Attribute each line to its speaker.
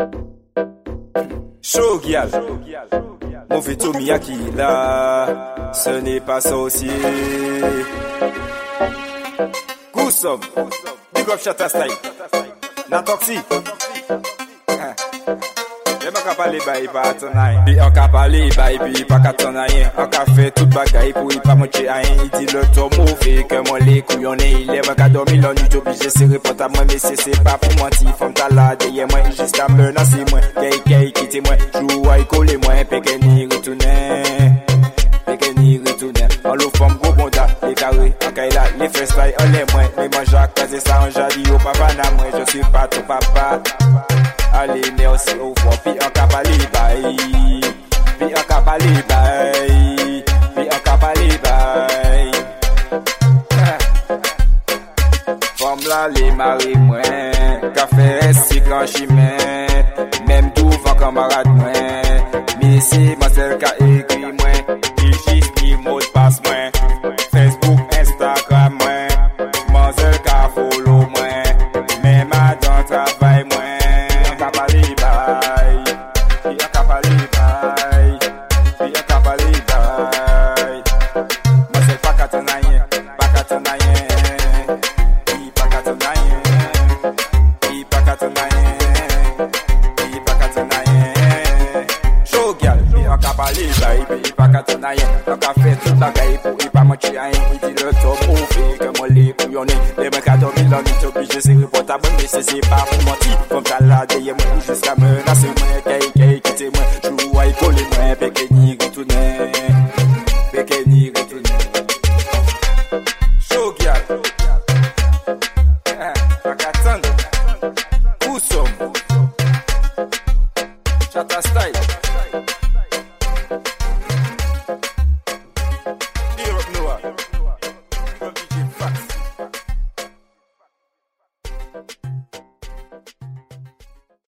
Speaker 1: Shogyal, mauvais Tomiyaki là, ce n'est pas sorcier. Goussom, big up Shatta Style, Natoxi. On ka parler bail pas tonight. Puis on ka parler bail puis pas qu'à ton rien. On ka fait toute bagaille pour y pas monter à rien. Il dit le temps mauvais que moi les couillonnés. Il est qu'à dormir la nuit obligé serrer pour à moi mais c'est pas pour mentir. Femme ta là derrière moi jusqu'à menacer moi. Kay quitter moi. Joue à coller moi. Pékeni retourner. Pékeni retourner. On l'offre femme gros bonda. Les carrés. On ka là les fesses taille. On les moins. Mais moi j'ai casé ça en jali au papa na moi. Je suis pas ton papa. Allez, merci au revoir, puis on ka parler bail, puis on ka parler bail, puis on ka parler bail. Femme là, les maris moins, café si grand chemin, même tout va camarade moins, mais c'est ma seule qui a écrit moins, qui mot de passe moins, Facebook, Instagram moins, ma seule qui a follow moins, même à dans travail moins. On ka fait toute bagaille pour y pas mentir à rien. Il dit le temps mauvais que moi les couillonnés. Les mecs à dormir dans l'unité obligé c'est reportable mais c'est pas pour mentir. Comme t'as là derrière moi jusqu'à menacer moi. Kay quitter moi. Joue à y coller moi. Pékeni retourner. Pékeni retourner. Shogyal. Pas qu'à attendre. Goussom. Shatta Style. Noah.